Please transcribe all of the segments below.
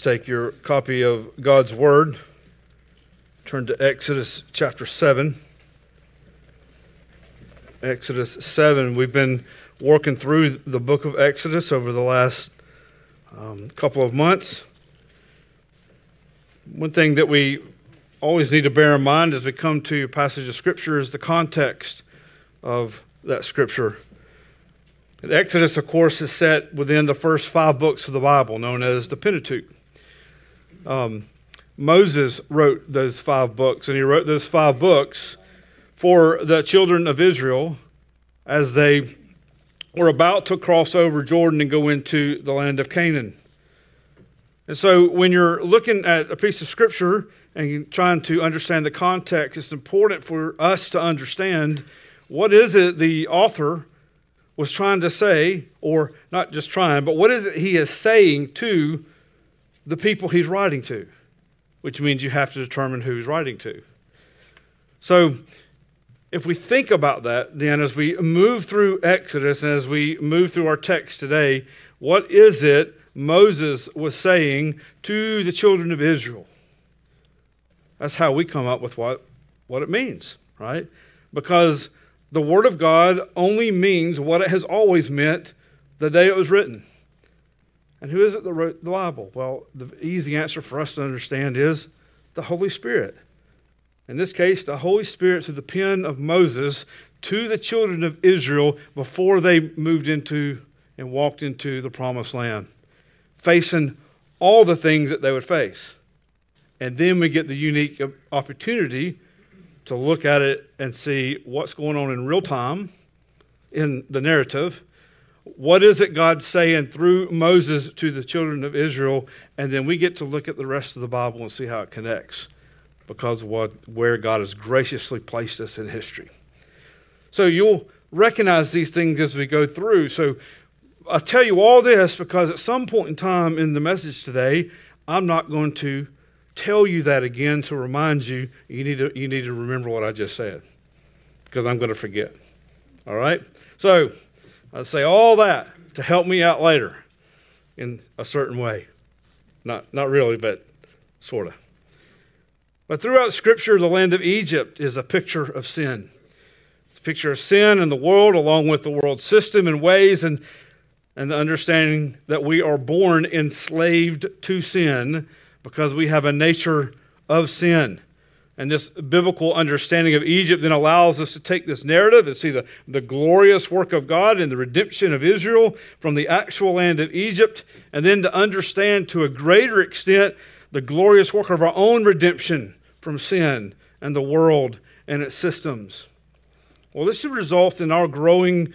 Please take your copy of God's Word. Turn to Exodus chapter 7. Exodus 7. We've been working through the book of Exodus over the last couple of months. One thing that we always need to bear in mind as we come to a passage of Scripture is the context of that Scripture. And Exodus, of course, is set within the first 5 books of the Bible, known as the Pentateuch. Moses wrote those 5 books, and he wrote those 5 books for the children of Israel as they were about to cross over Jordan and go into the land of Canaan. And so when you're looking at a piece of Scripture and you're trying to understand the context, it's important for us to understand what is it the author was trying to say, or not just trying, but what is it he is saying to the people he's writing to, which means you have to determine who he's writing to. So if we think about that, then as we move through Exodus and as we move through our text today, what is it Moses was saying to the children of Israel? That's how we come up with what it means, right? Because the Word of God only means what it has always meant the day it was written. And who is it that wrote the Bible? Well, the easy answer for us to understand is the Holy Spirit. In this case, the Holy Spirit through the pen of Moses to the children of Israel before they moved into and walked into the Promised Land, facing all the things that they would face. And then we get the unique opportunity to look at it and see what's going on in real time in the narrative. What is it God's saying through Moses to the children of Israel? And then we get to look at the rest of the Bible and see how it connects because of where God has graciously placed us in history. So you'll recognize these things as we go through. So I'll tell you all this because at some point in time in the message today, I'm not going to tell you that again to remind you, you need to remember what I just said because I'm going to forget. All right? So I'll say all that to help me out later in a certain way. Not really, but sort of. But throughout Scripture, the land of Egypt is a picture of sin. It's a picture of sin in the world along with the world system and ways and the understanding that we are born enslaved to sin because we have a nature of sin. And this biblical understanding of Egypt then allows us to take this narrative and see the glorious work of God and the redemption of Israel from the actual land of Egypt, and then to understand to a greater extent the glorious work of our own redemption from sin and the world and its systems. Well, this should result in our growing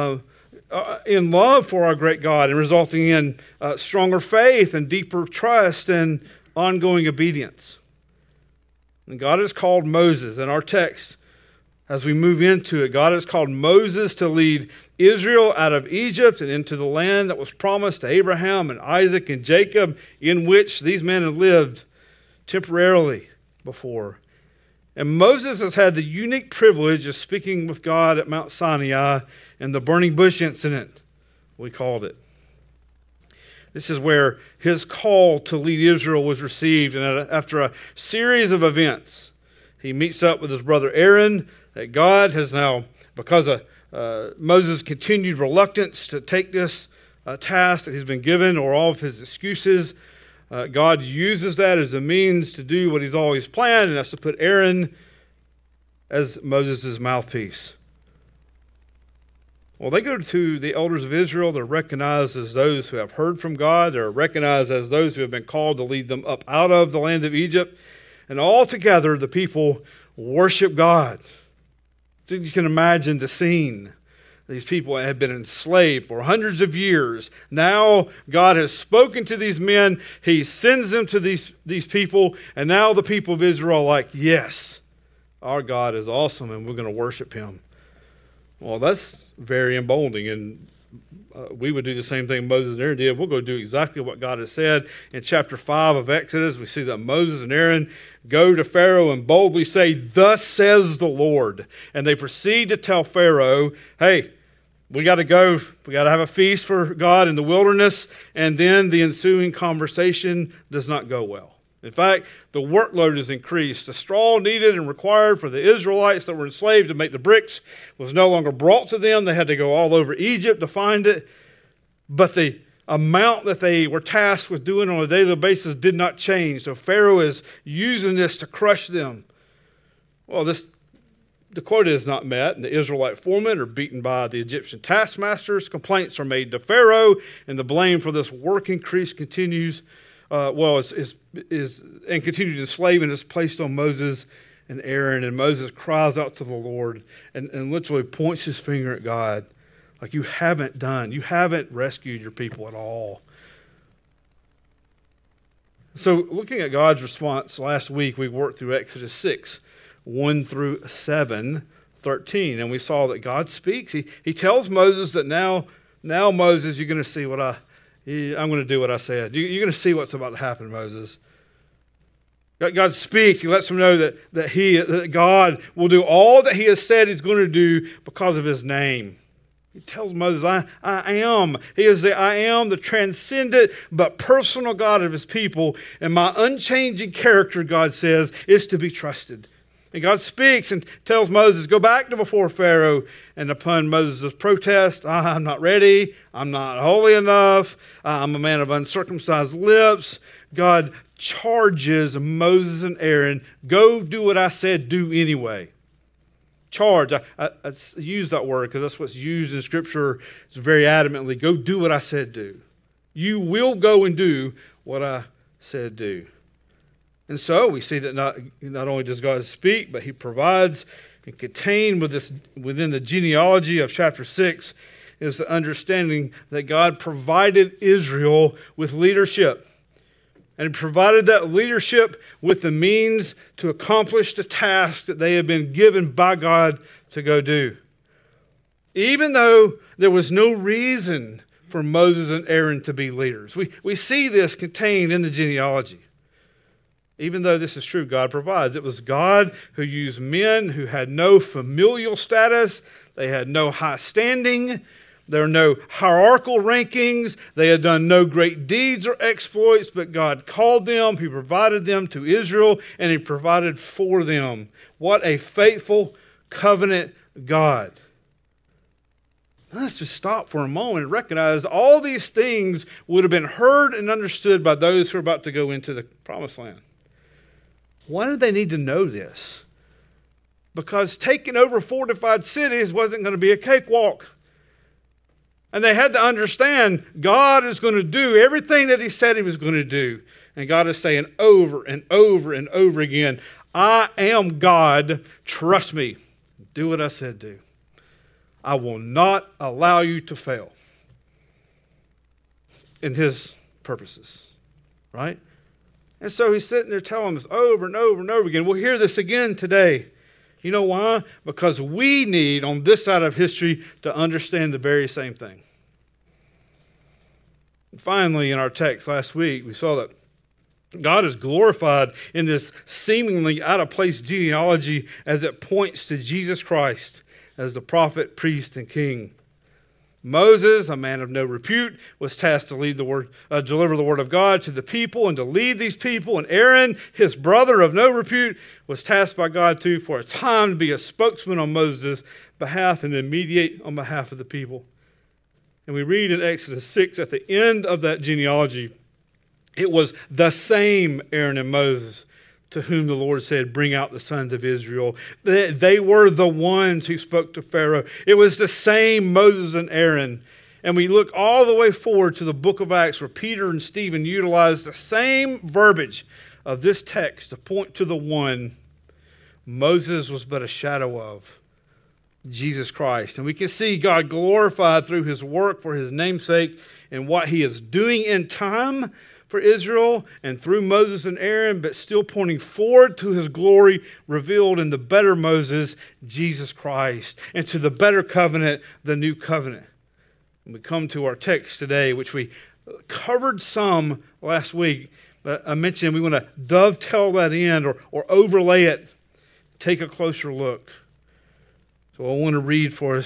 in love for our great God and resulting in stronger faith and deeper trust and ongoing obedience. And God has called Moses in our text as we move into it. God has called Moses to lead Israel out of Egypt and into the land that was promised to Abraham and Isaac and Jacob, in which these men had lived temporarily before. And Moses has had the unique privilege of speaking with God at Mount Sinai in the burning bush incident, we called it. This is where his call to lead Israel was received. And after a series of events, he meets up with his brother Aaron, that God has now, because of Moses' continued reluctance to take this task that he's been given or all of his excuses, God uses that as a means to do what he's always planned, and that's to put Aaron as Moses' mouthpiece. Well, they go to the elders of Israel. They're recognized as those who have heard from God. They're recognized as those who have been called to lead them up out of the land of Egypt. And all together, the people worship God. So you can imagine the scene. These people had been enslaved for hundreds of years. Now God has spoken to these men. He sends them to these people. And now the people of Israel are like, yes, our God is awesome and we're going to worship him. Well, that's very emboldening. And we would do the same thing Moses and Aaron did. We'll go do exactly what God has said. In chapter 5 of Exodus, we see that Moses and Aaron go to Pharaoh and boldly say, "Thus says the Lord." And they proceed to tell Pharaoh, hey, We got to go. We got to have a feast for God in the wilderness, and then the ensuing conversation does not go well. In fact, the workload is increased. The straw needed and required for the Israelites that were enslaved to make the bricks was no longer brought to them. They had to go all over Egypt to find it. But the amount that they were tasked with doing on a daily basis did not change. So Pharaoh is using this to crush them. Well, the quota is not met, and the Israelite foremen are beaten by the Egyptian taskmasters. Complaints are made to Pharaoh, and the blame for this work increase continues. Continued enslavement is placed on Moses and Aaron, and Moses cries out to the Lord and literally points his finger at God, like, you haven't rescued your people at all. So looking at God's response, last week we worked through Exodus 6, 1 through 7, 13, and we saw that God speaks. He tells Moses that now Moses, you're going to see I'm going to do what I said. You're going to see what's about to happen, Moses. God speaks. He lets him know that God will do all that he has said he's going to do because of his name. He tells Moses, I am. He is the I am, the transcendent but personal God of his people. And my unchanging character, God says, is to be trusted. And God speaks and tells Moses, go back to before Pharaoh. And upon Moses' protest, I'm not ready. I'm not holy enough. I'm a man of uncircumcised lips. God charges Moses and Aaron, go do what I said, do anyway. Charge. I use that word because that's what's used in Scripture. It's very adamantly, go do what I said do. You will go and do what I said do. And so we see that not only does God speak, but he provides, and contained within the genealogy of chapter 6 is the understanding that God provided Israel with leadership. And he provided that leadership with the means to accomplish the task that they had been given by God to go do. Even though there was no reason for Moses and Aaron to be leaders. We see this contained in the genealogy. Even though this is true, God provides. It was God who used men who had no familial status. They had no high standing. There were no hierarchical rankings. They had done no great deeds or exploits, but God called them. He provided them to Israel, and he provided for them. What a faithful covenant God. Let's just stop for a moment and recognize all these things would have been heard and understood by those who are about to go into the promised land. Why did they need to know this? Because taking over fortified cities wasn't going to be a cakewalk. And they had to understand God is going to do everything that he said he was going to do. And God is saying over and over and over again, I am God, trust me, do what I said do. I will not allow you to fail in his purposes, right? And so he's sitting there telling us over and over and over again. We'll hear this again today. You know why? Because we need, on this side of history, to understand the very same thing. And finally, in our text last week, we saw that God is glorified in this seemingly out-of-place genealogy as it points to Jesus Christ as the prophet, priest, and king. Moses, a man of no repute, was tasked to deliver the word of God to the people and to lead these people. And Aaron, his brother of no repute, was tasked by God too for a time to be a spokesman on Moses' behalf and then mediate on behalf of the people. And we read in Exodus 6 at the end of that genealogy, it was the same Aaron and Moses to whom the Lord said, bring out the sons of Israel. They were the ones who spoke to Pharaoh. It was the same Moses and Aaron. And we look all the way forward to the book of Acts where Peter and Stephen utilized the same verbiage of this text to point to the one Moses was but a shadow of, Jesus Christ. And we can see God glorified through his work for his namesake and what he is doing in time for Israel and through Moses and Aaron, but still pointing forward to his glory revealed in the better Moses, Jesus Christ, and to the better covenant, the new covenant. And we come to our text today, which we covered some last week. I mentioned we want to dovetail that in or overlay it, take a closer look. So I want to read for us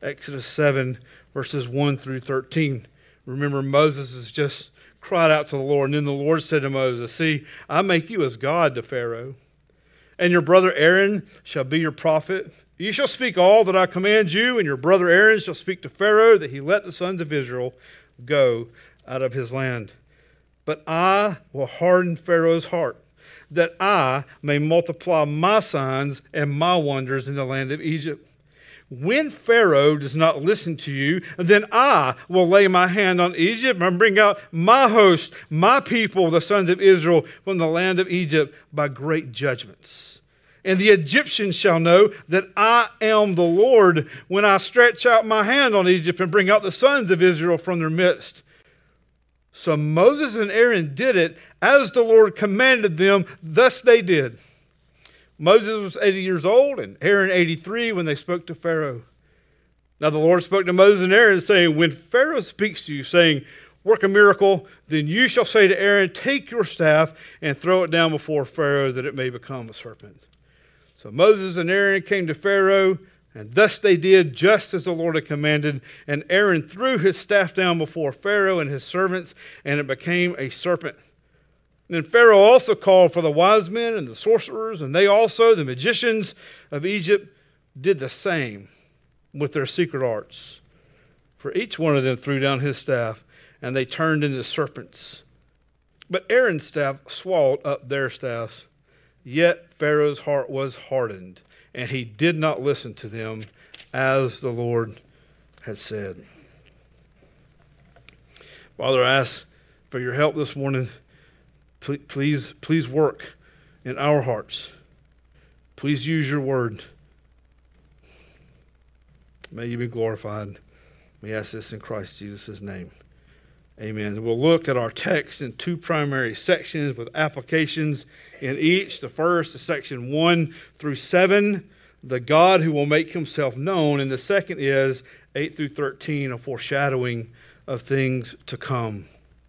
Exodus 7, verses 1 through 13. Remember, Moses has just cried out to the Lord, and then the Lord said to Moses, "See, I make you as God to Pharaoh, and your brother Aaron shall be your prophet. You shall speak all that I command you, and your brother Aaron shall speak to Pharaoh that he let the sons of Israel go out of his land. But I will harden Pharaoh's heart, that I may multiply my signs and my wonders in the land of Egypt. When Pharaoh does not listen to you, then I will lay my hand on Egypt and bring out my host, my people, the sons of Israel, from the land of Egypt by great judgments. And the Egyptians shall know that I am the Lord when I stretch out my hand on Egypt and bring out the sons of Israel from their midst." So Moses and Aaron did it as the Lord commanded them, thus they did. Moses was 80 years old and Aaron 83 when they spoke to Pharaoh. Now the Lord spoke to Moses and Aaron, saying, "When Pharaoh speaks to you, saying, 'Work a miracle,' then you shall say to Aaron, 'Take your staff and throw it down before Pharaoh, that it may become a serpent.'" So Moses and Aaron came to Pharaoh, and thus they did just as the Lord had commanded. And Aaron threw his staff down before Pharaoh and his servants, and it became a serpent. Then Pharaoh also called for the wise men and the sorcerers, and they also, the magicians of Egypt, did the same with their secret arts. For each one of them threw down his staff, and they turned into serpents. But Aaron's staff swallowed up their staffs. Yet Pharaoh's heart was hardened, and he did not listen to them, as the Lord had said. Father, I ask for your help this morning. Please work in our hearts. Please use your word. May you be glorified. We ask this in Christ Jesus' name. Amen. We'll look at our text in two primary sections with applications in each. The first is section 1 through 7, the God who will make himself known. And the second is 8 through 13, a foreshadowing of things to come.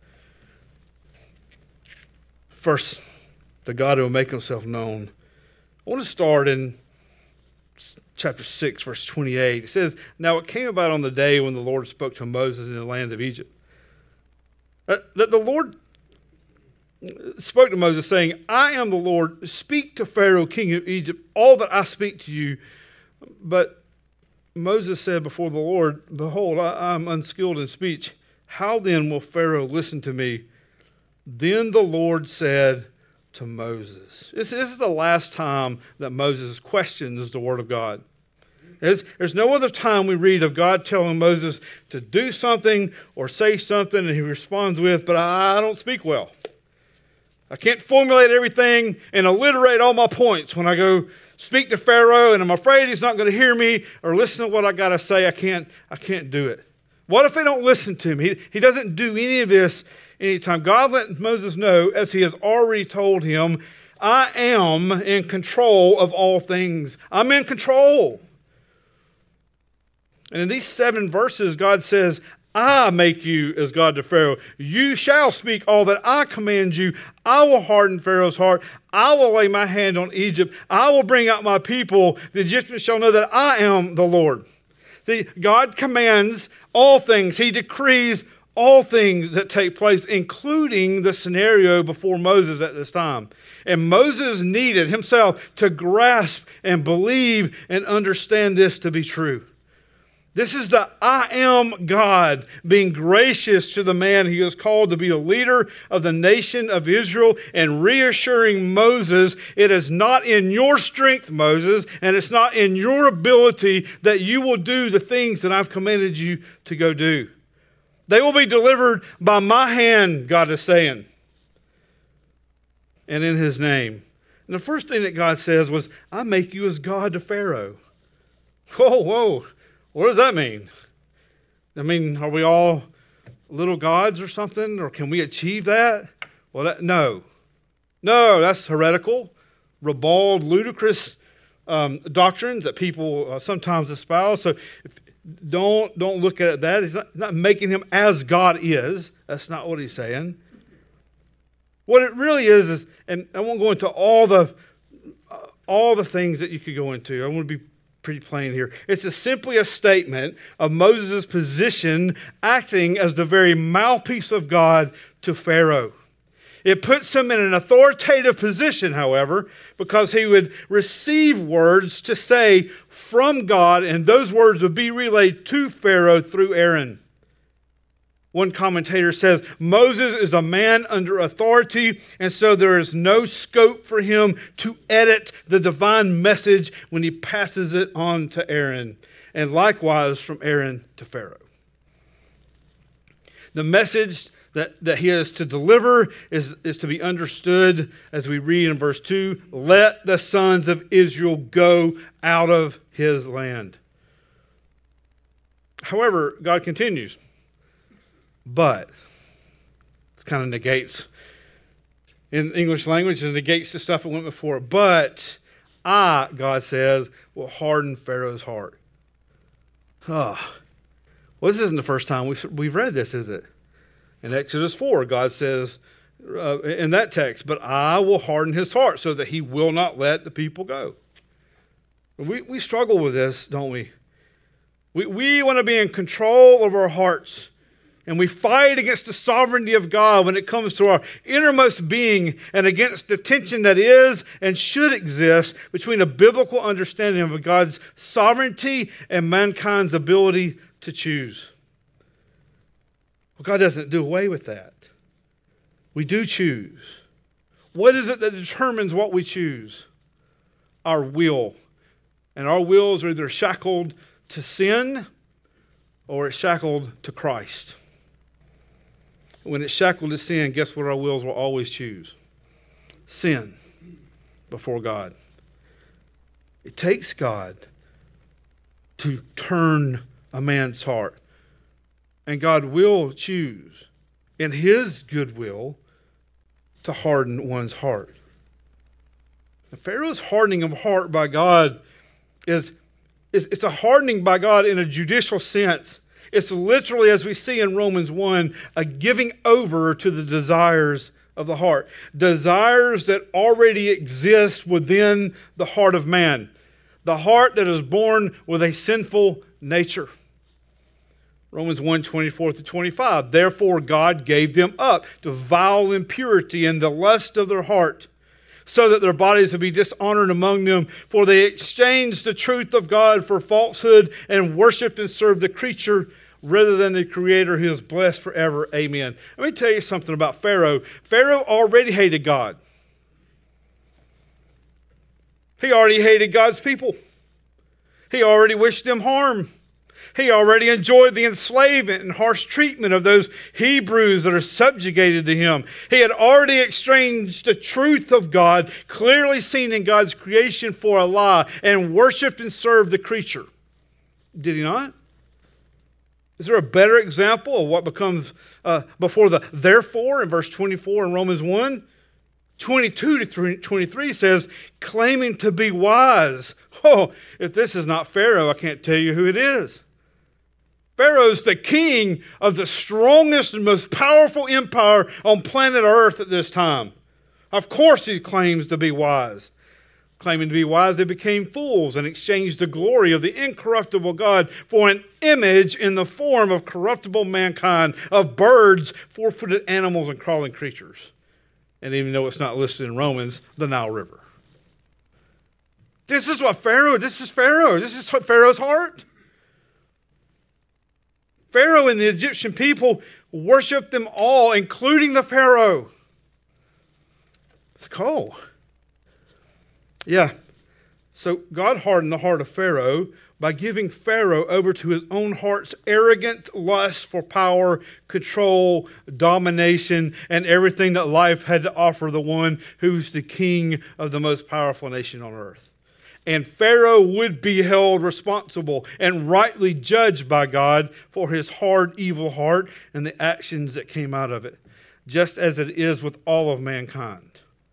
First, the God who will make himself known. I want to start in chapter 6, verse 28. It says, "Now it came about on the day when the Lord spoke to Moses in the land of Egypt, that the Lord spoke to Moses, saying, 'I am the Lord. Speak to Pharaoh, king of Egypt, all that I speak to you.' But Moses said before the Lord, 'Behold, I am unskilled in speech. How then will Pharaoh listen to me?' Then the Lord said to Moses." This is the last time that Moses questions the word of God. There's no other time we read of God telling Moses to do something or say something, and he responds with, "But I don't speak well. I can't formulate everything and alliterate all my points when I go speak to Pharaoh, and I'm afraid he's not going to hear me or listen to what I got to say. I can't do it." What if they don't listen to him? He doesn't do any of this anytime. God let Moses know, as he has already told him, "I am in control of all things. I'm in control." And in these 7 verses, God says, "I make you as God to Pharaoh. You shall speak all that I command you. I will harden Pharaoh's heart. I will lay my hand on Egypt. I will bring out my people. The Egyptians shall know that I am the Lord." See, God commands all things. He decrees all things that take place, including the scenario before Moses at this time. And Moses needed himself to grasp and believe and understand this to be true. This is the I am God being gracious to the man he is called to be a leader of the nation of Israel, and reassuring Moses, it is not in your strength, Moses, and it's not in your ability that you will do the things that I've commanded you to go do. They will be delivered by my hand, God is saying, and in his name. And the first thing that God says was, "I make you as God to Pharaoh." Whoa. What does that mean? I mean, are we all little gods or something? Or can we achieve that? Well, no, that's heretical, ribald, ludicrous doctrines that people sometimes espouse. So don't look at it that. He's not making him as God is. That's not what he's saying. What it really is, and I won't go into all the things that you could go into. I want to be pretty plain here. It's simply a statement of Moses' position acting as the very mouthpiece of God to Pharaoh. It puts him in an authoritative position, however, because he would receive words to say from God, and those words would be relayed to Pharaoh through Aaron. One commentator says, Moses is a man under authority, and so there is no scope for him to edit the divine message when he passes it on to Aaron, and likewise from Aaron to Pharaoh. The message that he is to deliver is to be understood as we read in verse 2, let the sons of Israel go out of his land. However, God continues, but, it kind of negates, in English language, it negates the stuff that went before, but I, God says, will harden Pharaoh's heart. Well, this isn't the first time we've read this, is it? In Exodus 4, God says in that text, but I will harden his heart so that he will not let the people go. We struggle with this, don't we? We want to be in control of our hearts, and we fight against the sovereignty of God when it comes to our innermost being and against the tension that is and should exist between a biblical understanding of God's sovereignty and mankind's ability to choose. Well, God doesn't do away with that. We do choose. What is it that determines what we choose? Our will. And our wills are either shackled to sin or it's shackled to Christ. When it's shackled to sin, guess what our wills will always choose? Sin before God. It takes God to turn a man's heart. And God will choose in his goodwill to harden one's heart. The Pharaoh's hardening of heart by God it's a hardening by God in a judicial sense. It's literally, as we see in Romans 1, a giving over to the desires of the heart. Desires that already exist within the heart of man. The heart that is born with a sinful nature. Romans 1:24-25. Therefore God gave them up to vile impurity and the lust of their heart, so that their bodies would be dishonored among them. For they exchanged the truth of God for falsehood and worshiped and served the creature rather than the Creator who is blessed forever. Amen. Let me tell you something about Pharaoh. Pharaoh already hated God. He already hated God's people. He already wished them harm. He already enjoyed the enslavement and harsh treatment of those Hebrews that are subjugated to him. He had already exchanged the truth of God, clearly seen in God's creation, for a lie, and worshiped and served the creature. Did he not? Is there a better example of what becomes before the therefore in verse 24 in Romans 1? 22-23 says, claiming to be wise. Oh, if this is not Pharaoh, I can't tell you who it is. Pharaoh's the king of the strongest and most powerful empire on planet Earth at this time. Of course he claims to be wise. Claiming to be wise, they became fools and exchanged the glory of the incorruptible God for an image in the form of corruptible mankind, of birds, four-footed animals, and crawling creatures. And even though it's not listed in Romans, the Nile River. This is Pharaoh. This is Pharaoh's heart. Pharaoh and the Egyptian people worshiped them all, including the Pharaoh. It's like, oh. Yeah. So God hardened the heart of Pharaoh by giving Pharaoh over to his own heart's arrogant lust for power, control, domination, and everything that life had to offer the one who's the king of the most powerful nation on earth. And Pharaoh would be held responsible and rightly judged by God for his hard, evil heart and the actions that came out of it, just as it is with all of mankind,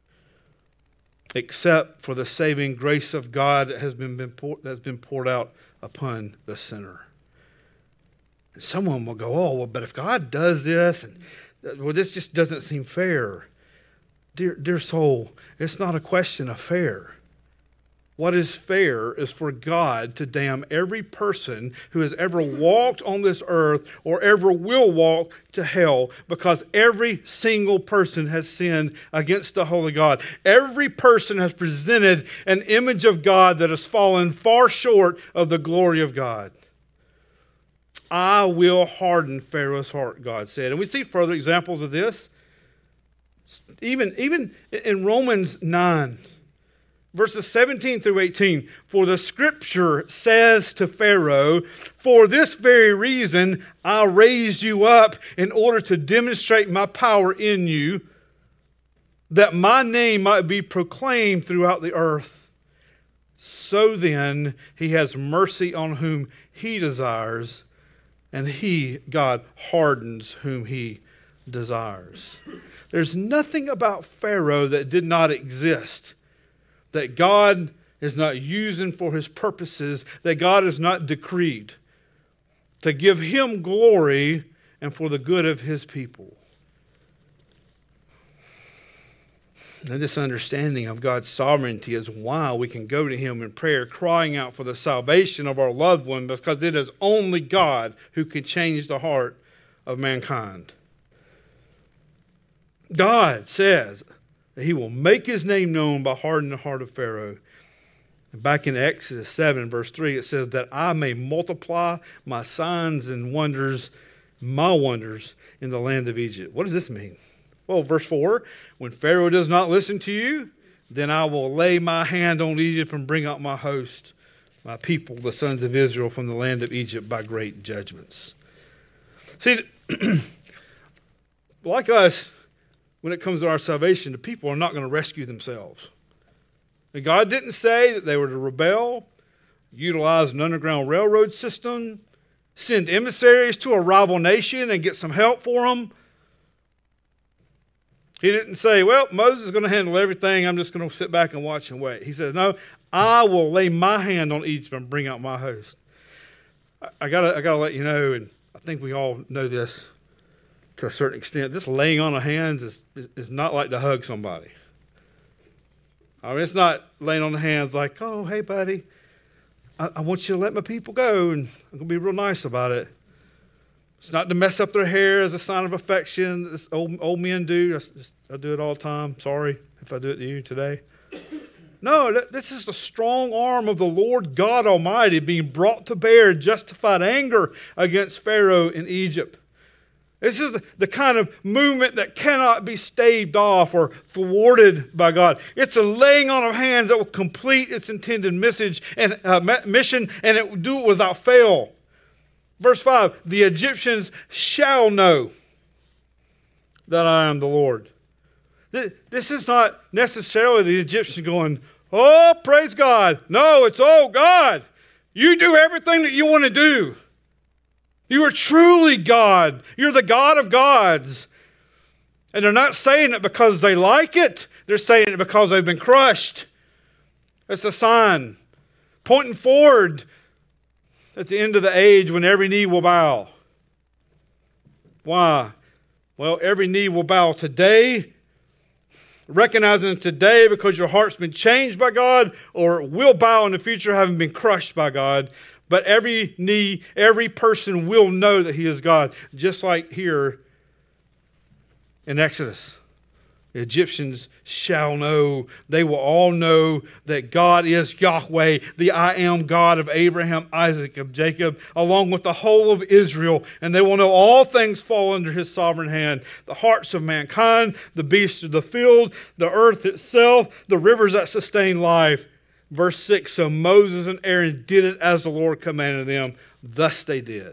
except for the saving grace of God that has been poured out upon the sinner. And someone will go, oh, well, but if God does this, this just doesn't seem fair. Dear soul, it's not a question of fair. What is fair is for God to damn every person who has ever walked on this earth or ever will walk to hell, because every single person has sinned against the holy God. Every person has presented an image of God that has fallen far short of the glory of God. I will harden Pharaoh's heart, God said. And we see further examples of this. Even in Romans 9. Verses 17 through 18, for the scripture says to Pharaoh, for this very reason I raised you up in order to demonstrate my power in you, that my name might be proclaimed throughout the earth. So then he has mercy on whom he desires, and he, God, hardens whom he desires. There's nothing about Pharaoh that did not exist, that God is not using for his purposes, that God has not decreed to give him glory and for the good of his people. And this understanding of God's sovereignty is why we can go to him in prayer, crying out for the salvation of our loved one, because it is only God who can change the heart of mankind. God says that he will make his name known by hardening the heart of Pharaoh. And back in Exodus 7, verse 3, it says that I may multiply my signs and wonders, my wonders in the land of Egypt. What does this mean? Well, verse 4, when Pharaoh does not listen to you, then I will lay my hand on Egypt and bring out my host, my people, the sons of Israel, from the land of Egypt by great judgments. See, like us, when it comes to our salvation, the people are not going to rescue themselves. And God didn't say that they were to rebel, utilize an underground railroad system, send emissaries to a rival nation and get some help for them. He didn't say, well, Moses is going to handle everything. I'm just going to sit back and watch and wait. He said, no, I will lay my hand on Egypt and bring out my host. I gotta let you know, and I think we all know this to a certain extent, this laying on of hands is not like to hug somebody. I mean, it's not laying on the hands like, oh, hey, buddy, I want you to let my people go, and I'm going to be real nice about it. It's not to mess up their hair as a sign of affection. This old men do. I do it all the time. Sorry if I do it to you today. No, this is the strong arm of the Lord God Almighty being brought to bear in justified anger against Pharaoh in Egypt. This is the kind of movement that cannot be staved off or thwarted by God. It's a laying on of hands that will complete its intended mission, and it will do it without fail. Verse 5, the Egyptians shall know that I am the Lord. This is not necessarily the Egyptians going, oh, praise God. No, it's, oh, God, you do everything that you want to do. You are truly God. You're the God of gods. And they're not saying it because they like it. They're saying it because they've been crushed. It's a sign pointing forward at the end of the age when every knee will bow. Why? Well, every knee will bow today, recognizing today because your heart's been changed by God, or it will bow in the future having been crushed by God. But every knee, every person will know that he is God. Just like here in Exodus. The Egyptians shall know. They will all know that God is Yahweh, the I am God of Abraham, Isaac, of Jacob, along with the whole of Israel. And they will know all things fall under his sovereign hand. The hearts of mankind, the beasts of the field, the earth itself, the rivers that sustain life. Verse 6, so Moses and Aaron did it as the Lord commanded them. Thus they did.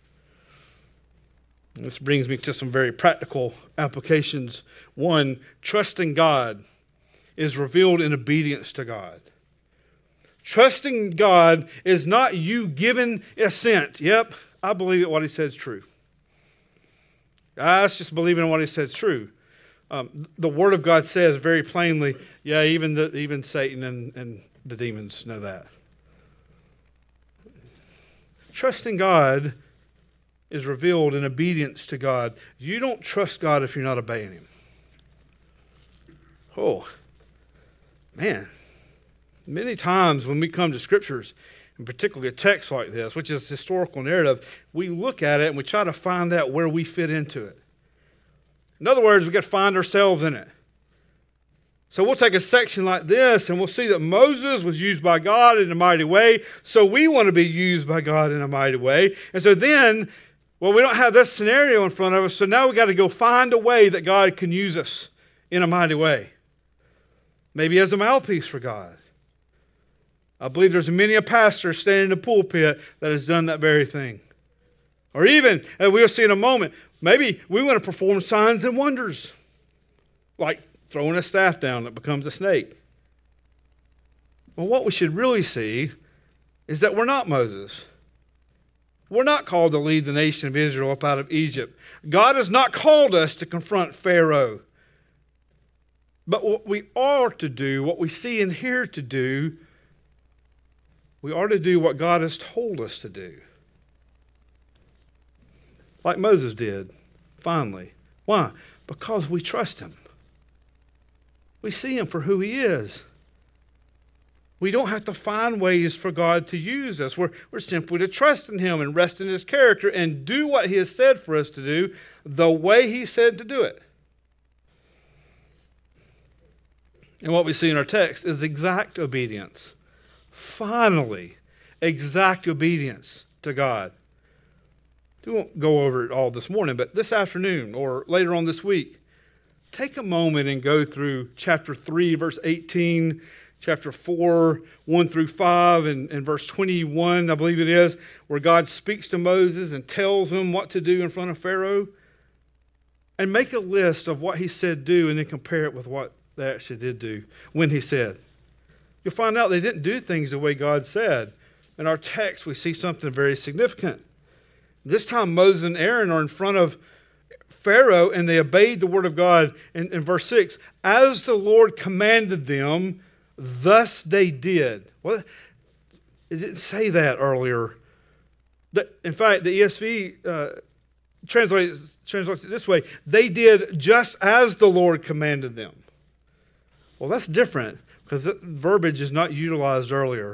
This brings me to some very practical applications. One, trusting God is revealed in obedience to God. Trusting God is not you giving assent. Yep, I believe it, what he said is true. That's just believing in what he said is true. The Word of God says very plainly, yeah, even Satan and the demons know that. Trusting God is revealed in obedience to God. You don't trust God if you're not obeying him. Oh, man. Many times when we come to scriptures, and particularly a text like this, which is historical narrative, we look at it and we try to find out where we fit into it. In other words, we got to find ourselves in it. So we'll take a section like this and we'll see that Moses was used by God in a mighty way, so we want to be used by God in a mighty way. And so then, well, we don't have this scenario in front of us, so now we got to go find a way that God can use us in a mighty way. Maybe as a mouthpiece for God. I believe there's many a pastor standing in the pulpit that has done that very thing. Or even, as we'll see in a moment, maybe we want to perform signs and wonders. Like throwing a staff down that becomes a snake. Well, what we should really see is that we're not Moses. We're not called to lead the nation of Israel up out of Egypt. God has not called us to confront Pharaoh. But what we are to do, what we see and hear to do, we are to do what God has told us to do. Like Moses did, finally. Why? Because we trust him. We see him for who he is. We don't have to find ways for God to use us. We're simply to trust in him and rest in his character and do what he has said for us to do the way he said to do it. And what we see in our text is exact obedience. Finally, exact obedience to God. We won't go over it all this morning, but this afternoon or later on this week, take a moment and go through chapter 3, verse 18, chapter 4, 1 through 5, and verse 21, I believe it is, where God speaks to Moses and tells him what to do in front of Pharaoh. And make a list of what he said do and then compare it with what they actually did do when he said. You'll find out they didn't do things the way God said. In our text, we see something very significant. This time, Moses and Aaron are in front of Pharaoh, and they obeyed the word of God. In verse 6, as the Lord commanded them, thus they did. Well, it didn't say that earlier. In fact, the ESV translates it this way. They did just as the Lord commanded them. Well, that's different because the verbiage is not utilized earlier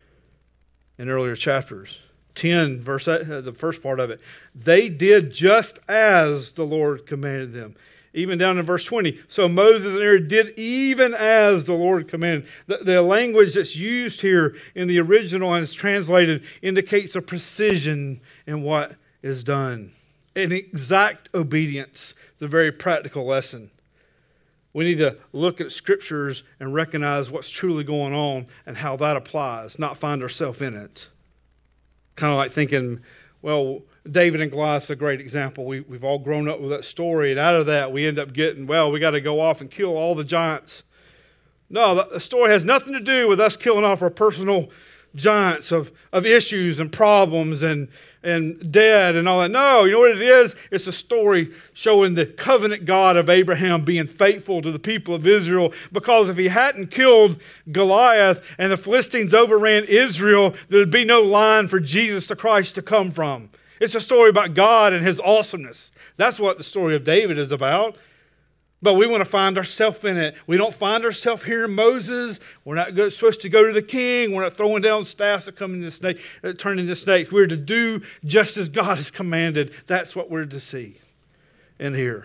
in earlier chapters. 10, verse 8, the first part of it. They did just as the Lord commanded them. Even down in verse 20. So Moses and Aaron did even as the Lord commanded. The language that's used here in the original and is translated indicates a precision in what is done. An exact obedience. The very practical lesson. We need to look at scriptures and recognize what's truly going on and how that applies, not find ourselves in it. Kind of like thinking, well, David and Goliath's a great example. We've all grown up with that story, and out of that we end up getting, well, we got to go off and kill all the giants. No, the story has nothing to do with us killing off our personal giants of issues and problems and dead and all that. No, you know what it is? It's a story showing the covenant God of Abraham being faithful to the people of Israel, because if he hadn't killed Goliath and the Philistines overran Israel, there'd be no line for Jesus the Christ to come from. It's a story about God and his awesomeness. That's what the story of David is about. But we want to find ourselves in it. We don't find ourselves hearing Moses. We're not supposed to go to the king. We're not throwing down staffs that come into snake, turn into snakes. We're to do just as God has commanded. That's what we're to see and hear.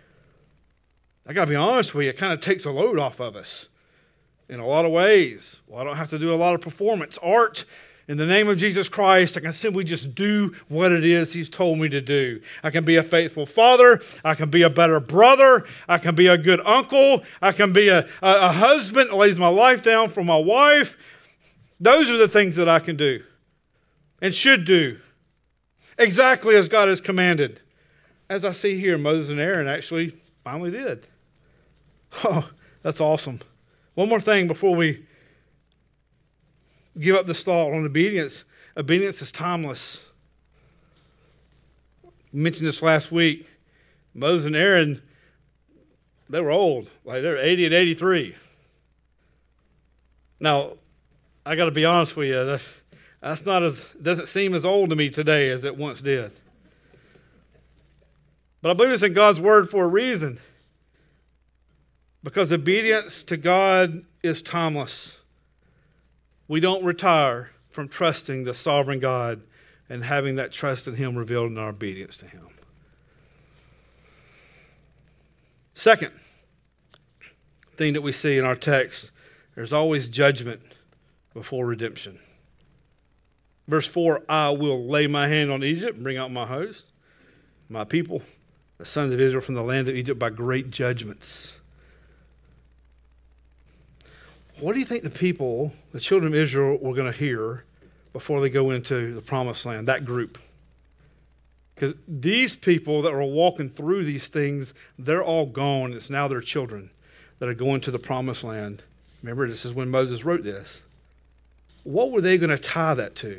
I got to be honest with you, it kind of takes a load off of us in a lot of ways. Well, I don't have to do a lot of performance art. In the name of Jesus Christ, I can simply just do what it is he's told me to do. I can be a faithful father. I can be a better brother. I can be a good uncle. I can be a husband that lays my life down for my wife. Those are the things that I can do and should do exactly as God has commanded. As I see here, Moses and Aaron actually finally did. Oh, that's awesome. One more thing before we give up this thought on obedience. Obedience is timeless. We mentioned this last week. Moses and Aaron, they were old. Like they were 80 and 83. Now, I got to be honest with you. That's not as, doesn't seem as old to me today as it once did. But I believe it's in God's word for a reason. Because obedience to God is timeless. We don't retire from trusting the sovereign God and having that trust in Him revealed in our obedience to Him. Second thing that we see in our text, there's always judgment before redemption. Verse 4, I will lay my hand on Egypt and bring out my host, my people, the sons of Israel from the land of Egypt by great judgments. What do you think the people, the children of Israel, were going to hear before they go into the promised land, that group? Because these people that were walking through these things, they're all gone. It's now their children that are going to the promised land. Remember, this is when Moses wrote this. What were they going to tie that to?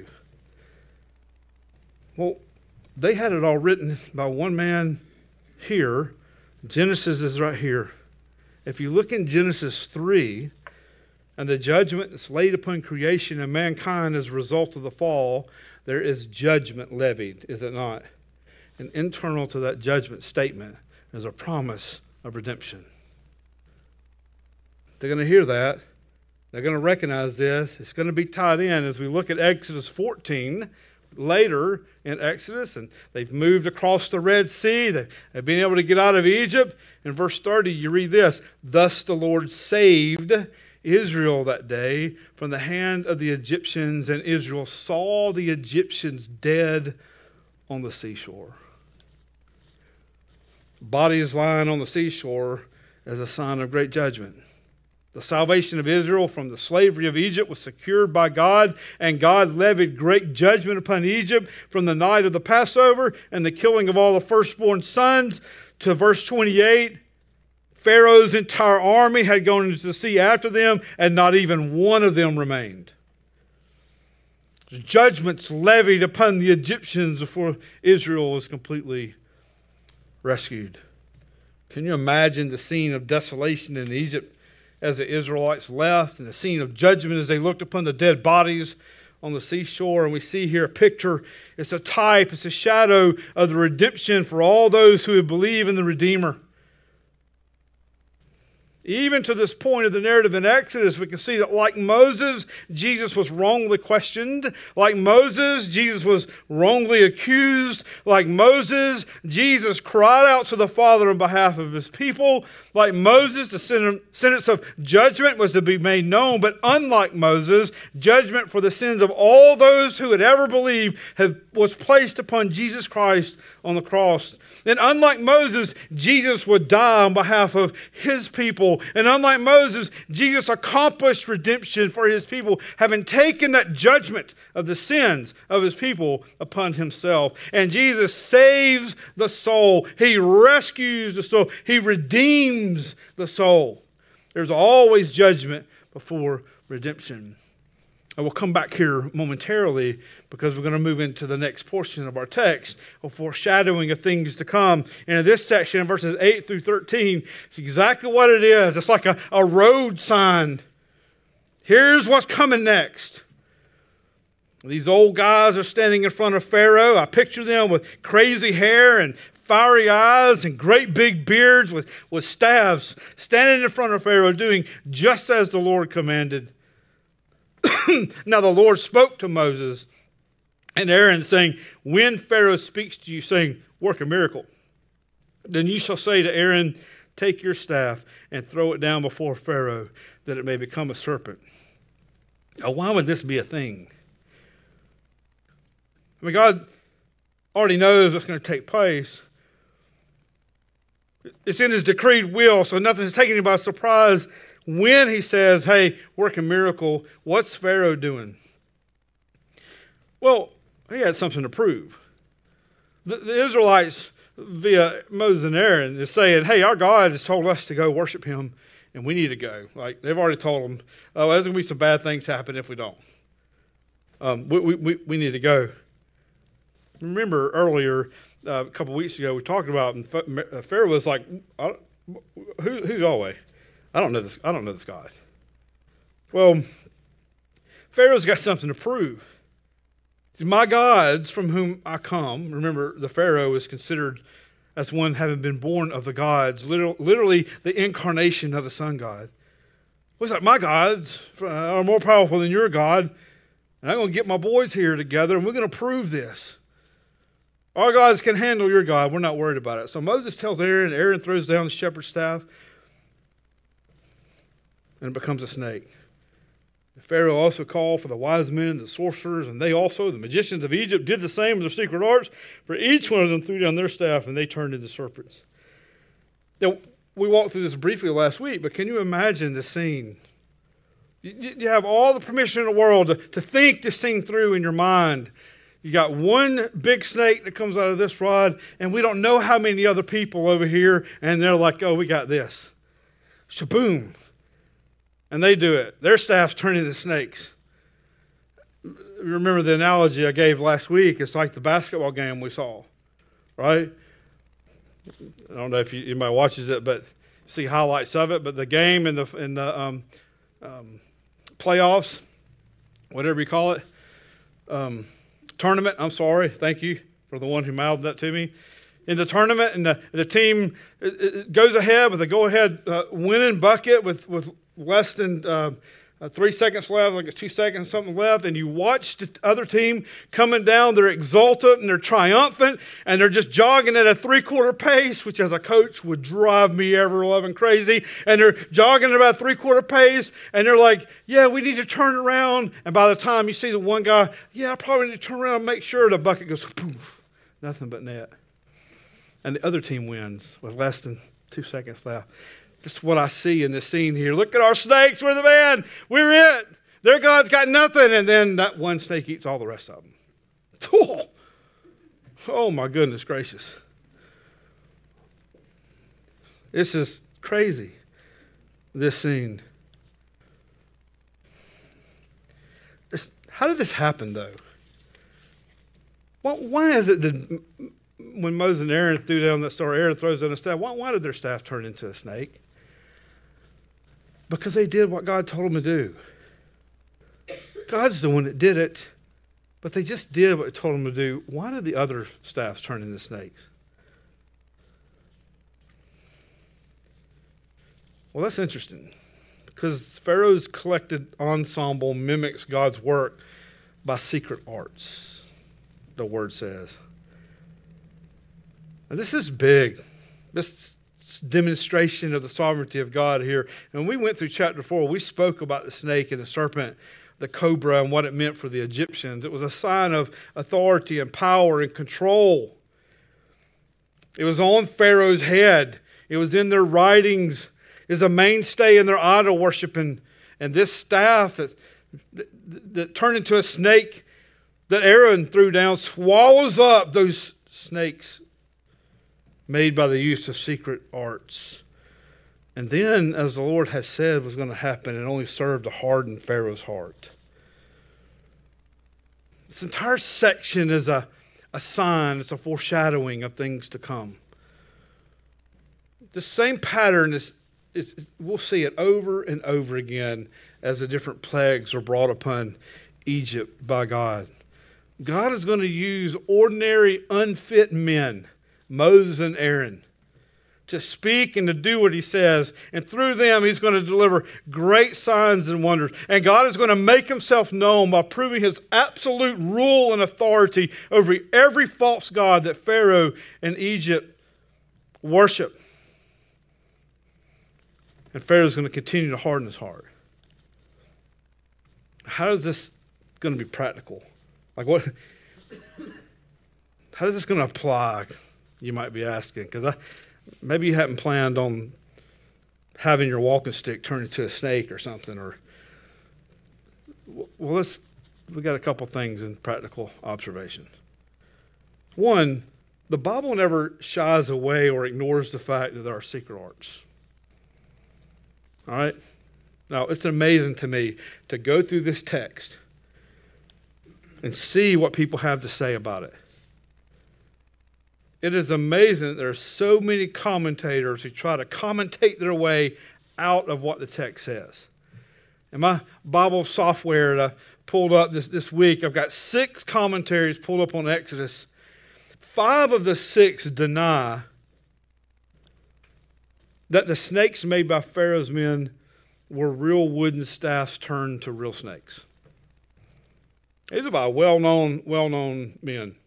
Well, they had it all written by one man here. Genesis is right here. If you look in Genesis 3, and the judgment that's laid upon creation and mankind as a result of the fall, there is judgment levied, is it not? And internal to that judgment statement is a promise of redemption. They're going to hear that. They're going to recognize this. It's going to be tied in as we look at Exodus 14 later in Exodus, and they've moved across the Red Sea. They've been able to get out of Egypt. In verse 30, you read this, thus the Lord saved Israel that day from the hand of the Egyptians, and Israel saw the Egyptians dead on the seashore. Bodies lying on the seashore as a sign of great judgment. The salvation of Israel from the slavery of Egypt was secured by God, and God levied great judgment upon Egypt from the night of the Passover and the killing of all the firstborn sons to verse 28. Pharaoh's entire army had gone into the sea after them, and not even one of them remained. Judgments levied upon the Egyptians before Israel was completely rescued. Can you imagine the scene of desolation in Egypt as the Israelites left, and the scene of judgment as they looked upon the dead bodies on the seashore? And we see here a picture. It's a type, it's a shadow of the redemption for all those who believe in the Redeemer. Even to this point of the narrative in Exodus, we can see that like Moses, Jesus was wrongly questioned. Like Moses, Jesus was wrongly accused. Like Moses, Jesus cried out to the Father on behalf of His people. Like Moses, the sentence of judgment was to be made known. But unlike Moses, judgment for the sins of all those who had ever believed was placed upon Jesus Christ on the cross. And unlike Moses, Jesus would die on behalf of His people. And unlike Moses, Jesus accomplished redemption for His people, having taken that judgment of the sins of His people upon Himself. And Jesus saves the soul. He rescues the soul. He redeems the soul. There's always judgment before redemption. I will come back here momentarily because we're going to move into the next portion of our text, a foreshadowing of things to come. And in this section, in verses 8 through 13, it's exactly what it is. It's like a road sign. Here's what's coming next. These old guys are standing in front of Pharaoh. I picture them with crazy hair and fiery eyes and great big beards with staffs, standing in front of Pharaoh, doing just as the Lord commanded. Now the Lord spoke to Moses and Aaron, saying, when Pharaoh speaks to you, saying, work a miracle, then you shall say to Aaron, take your staff and throw it down before Pharaoh, that it may become a serpent. Now, why would this be a thing? I mean, God already knows what's going to take place. It's in His decreed will, so nothing's taking Him by surprise. When He says, hey, work a miracle, what's Pharaoh doing? Well, he had something to prove. The Israelites, via Moses and Aaron, is saying, hey, our God has told us to go worship Him, and we need to go. Like, they've already told them, oh, there's going to be some bad things happen if we don't. We need to go. Remember earlier, a couple of weeks ago, we talked about, and Pharaoh was like, who's Yahweh? I don't know this God. Well, Pharaoh's got something to prove. My gods from whom I come, remember the Pharaoh is considered as one having been born of the gods, literally the incarnation of the sun god. Looks like my gods are more powerful than your God. And I'm going to get my boys here together and we're going to prove this. Our gods can handle your God. We're not worried about it. So Moses tells Aaron, Aaron throws down the shepherd's staff, and it becomes a snake. Pharaoh also called for the wise men, the sorcerers, and they also, the magicians of Egypt, did the same with their secret arts. For each one of them threw down their staff, and they turned into serpents. Now, we walked through this briefly last week, but can you imagine the scene? You have all the permission in the world to think this thing through in your mind. You got one big snake that comes out of this rod, and we don't know how many other people over here, and they're like, oh, we got this. Shaboom. And they do it. Their staffs turn into snakes. Remember the analogy I gave last week? It's like the basketball game we saw, right? I don't know if anybody watches it, but see highlights of it. But the game in the playoffs, whatever you call it, tournament. I'm sorry. Thank you for the one who mouthed that to me. In the tournament, and the team it goes ahead with a go-ahead winning bucket with less than 3 seconds left, like it's 2 seconds, something left, and you watch the other team coming down, they're exultant and they're triumphant, and they're just jogging at a 3/4 pace, which as a coach would drive me ever-loving crazy, and they're jogging at about 3/4 pace, and they're like, yeah, we need to turn around, and by the time you see the one guy, yeah, I probably need to turn around and make sure, the bucket goes, poof, nothing but net. And the other team wins with less than 2 seconds left. That's what I see in this scene here. Look at our snakes. We're the man. We're it. Their God's got nothing. And then that one snake eats all the rest of them. Oh my goodness gracious. This is crazy, this scene. How did this happen, though? Why is it that when Moses and Aaron threw down that star, Aaron throws down a staff, why did their staff turn into a snake? Because they did what God told them to do. God's the one that did it, but they just did what He told them to do. Why did the other staffs turn into snakes? Well, that's interesting, because Pharaoh's collected ensemble mimics God's work by secret arts, the Word says. Now, this is big. This demonstration of the sovereignty of God here. And when we went through chapter 4, we spoke about the snake and the serpent, the cobra, and what it meant for the Egyptians. It was a sign of authority and power and control. It was on Pharaoh's head. It was in their writings. It was a mainstay in their idol worship. And this staff that turned into a snake that Aaron threw down swallows up those snakes made by the use of secret arts. And then, as the Lord has said was going to happen, it only served to harden Pharaoh's heart. This entire section is a sign, it's a foreshadowing of things to come. The same pattern is we'll see it over and over again as the different plagues are brought upon Egypt by God. God is going to use ordinary, unfit men, Moses and Aaron, to speak and to do what He says. And through them, He's going to deliver great signs and wonders. And God is going to make Himself known by proving His absolute rule and authority over every false god that Pharaoh and Egypt worship. And Pharaoh's going to continue to harden his heart. How is this going to be practical? Like what? How is this going to apply? You might be asking, because maybe you hadn't planned on having your walking stick turn into a snake or something. Or well, we got a couple things in practical observation. One, the Bible never shies away or ignores the fact that there are secret arts. All right? Now, it's amazing to me to go through this text and see what people have to say about it. It is amazing that there are so many commentators who try to commentate their way out of what the text says. In my Bible software that I pulled up this week, I've got 6 commentaries pulled up on Exodus. 5 of the 6 deny that the snakes made by Pharaoh's men were real wooden staffs turned to real snakes. These are by well-known men.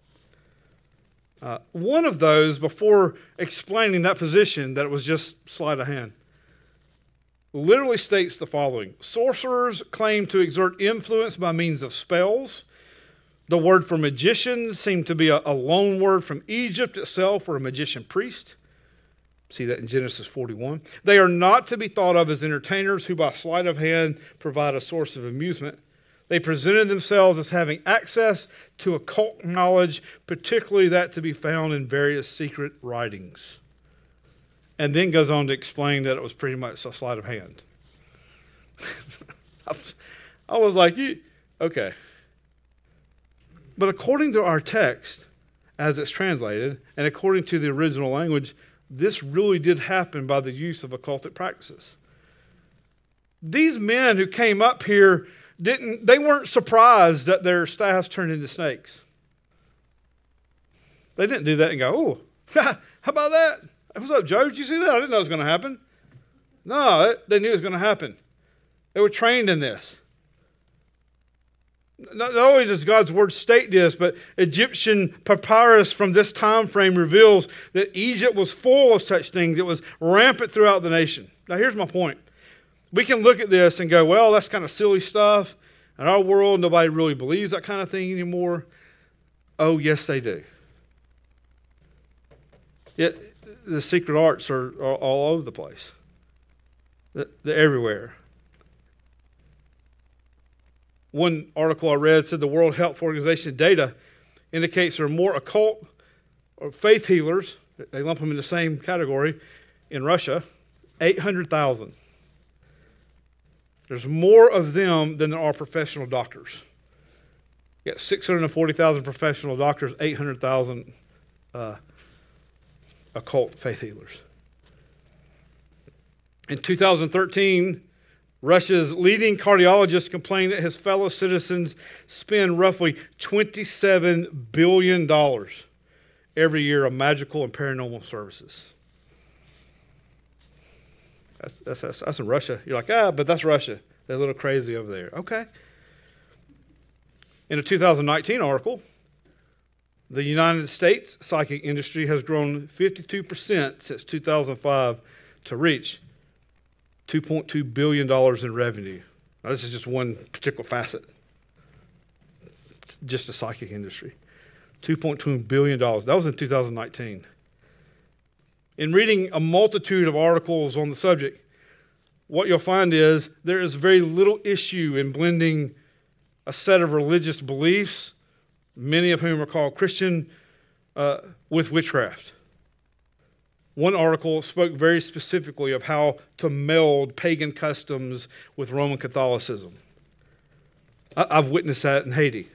One of those, before explaining that position, that it was just sleight of hand, literally states the following: sorcerers claim to exert influence by means of spells. The word for magicians seemed to be a loan word from Egypt itself, or a magician priest. See that in Genesis 41. They are not to be thought of as entertainers who by sleight of hand provide a source of amusement. They presented themselves as having access to occult knowledge, particularly that to be found in various secret writings. And then goes on to explain that it was pretty much a sleight of hand. I was like, okay. But according to our text, as it's translated, and according to the original language, this really did happen by the use of occultic practices. These men who came up here they weren't surprised that their staffs turned into snakes. They didn't do that and go, oh, how about that? What's up, Joe? Did you see that? I didn't know it was going to happen. No, they knew it was going to happen. They were trained in this. Not only does God's word state this, but Egyptian papyrus from this time frame reveals that Egypt was full of such things. It was rampant throughout the nation. Now here's my point. We can look at this and go, well, that's kind of silly stuff. In our world, nobody really believes that kind of thing anymore. Oh, yes, they do. Yet the secret arts are all over the place. They're everywhere. One article I read said the World Health Organization data indicates there are more occult or faith healers, they lump them in the same category, in Russia, 800,000. There's more of them than there are professional doctors. You got 640,000 professional doctors, 800,000 occult faith healers. In 2013, Russia's leading cardiologist complained that his fellow citizens spend roughly $27 billion every year on magical and paranormal services. That's in Russia. You're like, but that's Russia. They're a little crazy over there. Okay. In a 2019 article, the United States psychic industry has grown 52% since 2005 to reach $2.2 billion in revenue. Now, this is just one particular facet, just the psychic industry. $2.2 billion. That was in 2019. In reading a multitude of articles on the subject, what you'll find is there is very little issue in blending a set of religious beliefs, many of whom are called Christian, with witchcraft. One article spoke very specifically of how to meld pagan customs with Roman Catholicism. I've witnessed that in Haiti.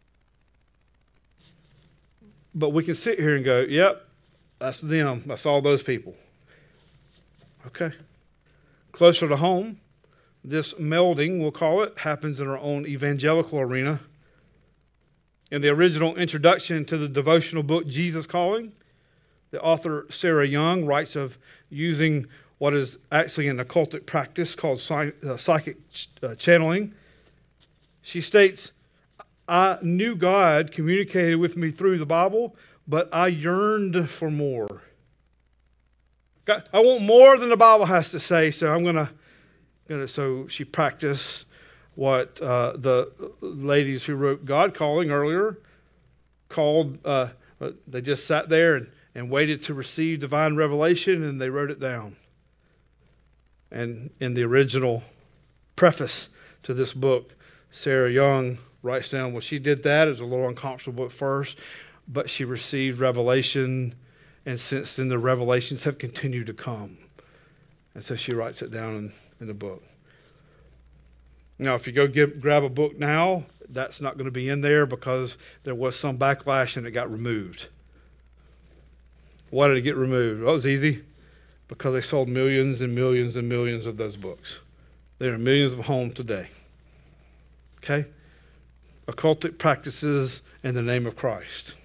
But we can sit here and go, yep, that's them. That's all those people. Okay. Closer to home, this melding, we'll call it, happens in our own evangelical arena. In the original introduction to the devotional book, Jesus Calling, the author Sarah Young writes of using what is actually an occultic practice called psychic channeling. She states, I knew God communicated with me through the Bible, but I yearned for more. God, I want more than the Bible has to say, so I'm gonna. So she practiced what the ladies who wrote God Calling earlier called. They just sat there and waited to receive divine revelation, and they wrote it down. And in the original preface to this book, Sarah Young writes down, well, she did that. It was a little uncomfortable at first, but she received revelation, and since then the revelations have continued to come. And so she writes it down in the book. Now, if you go grab a book now, that's not going to be in there because there was some backlash and it got removed. Why did it get removed? Well, it was easy. Because they sold millions and millions and millions of those books. They're in millions of homes today. Okay? Occultic practices in the name of Christ.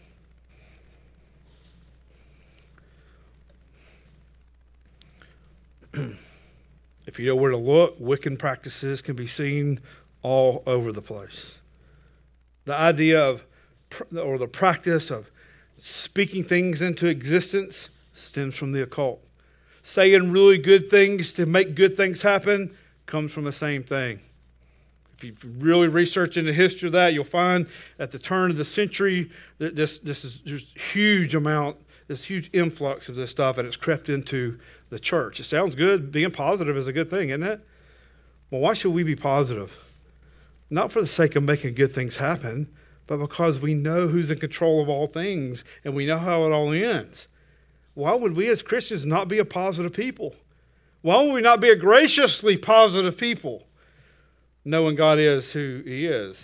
If you know where to look, Wiccan practices can be seen all over the place. The idea of, or the practice of speaking things into existence stems from the occult. Saying really good things to make good things happen comes from the same thing. If you really research into the history of that, you'll find at the turn of the century, this huge influx of this stuff, and it's crept into the church. It sounds good. Being positive is a good thing, isn't it? Well, why should we be positive? Not for the sake of making good things happen, but because we know who's in control of all things and we know how it all ends. Why would we as Christians not be a positive people? Why would we not be a graciously positive people, knowing God is who He is?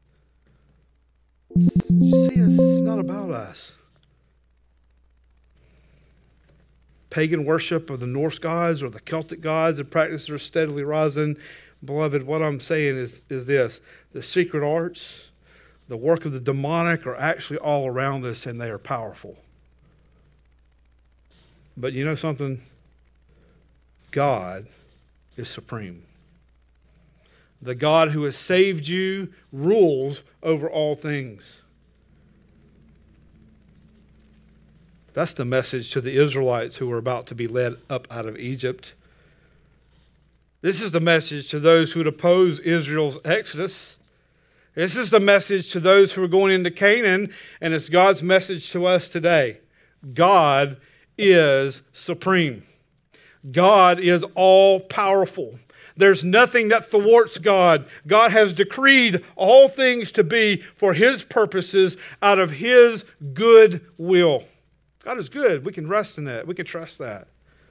You see, it's not about us. Pagan worship of the Norse gods or the Celtic gods and practices are steadily rising. Beloved, what I'm saying is this. The secret arts, the work of the demonic are actually all around us, and they are powerful. But you know something? God is supreme. The God who has saved you rules over all things. That's the message to the Israelites who were about to be led up out of Egypt. This is the message to those who would oppose Israel's exodus. This is the message to those who are going into Canaan, and it's God's message to us today. God is supreme. God is all-powerful. There's nothing that thwarts God. God has decreed all things to be for His purposes out of His good will. God is good. We can rest in that. We can trust that.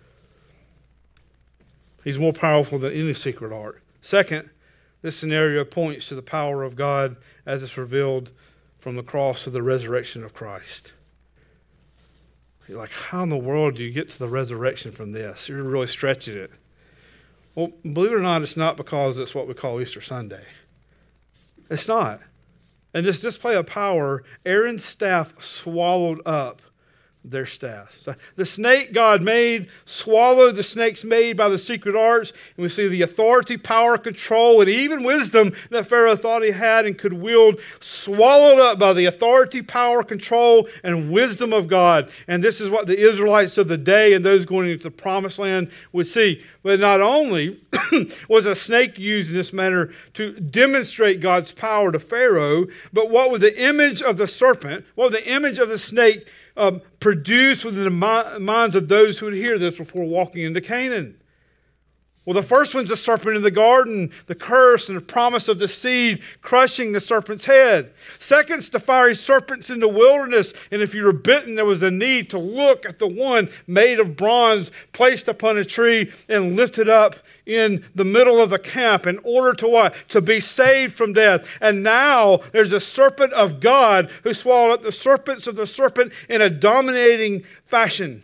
He's more powerful than any secret art. Second, this scenario points to the power of God as it's revealed from the cross to the resurrection of Christ. You're like, how in the world do you get to the resurrection from this? You're really stretching it. Well, believe it or not, it's not because it's what we call Easter Sunday. It's not. And this display of power, Aaron's staff swallowed up their staffs. The snake God made swallowed the snakes made by the secret arts, and we see the authority, power, control, and even wisdom that Pharaoh thought he had and could wield swallowed up by the authority, power, control, and wisdom of God. And this is what the Israelites of the day and those going into the promised land would see. But not only was a snake used in this manner to demonstrate God's power to Pharaoh, but what would the image of the serpent, what would the image of the snake produce within the minds of those who would hear this before walking into Canaan? Well, the first one's the serpent in the garden, the curse and the promise of the seed crushing the serpent's head. Second's the fiery serpents in the wilderness. And if you were bitten, there was a need to look at the one made of bronze, placed upon a tree and lifted up in the middle of the camp in order to what? To be saved from death. And now there's a serpent of God who swallowed up the serpents of the serpent in a dominating fashion.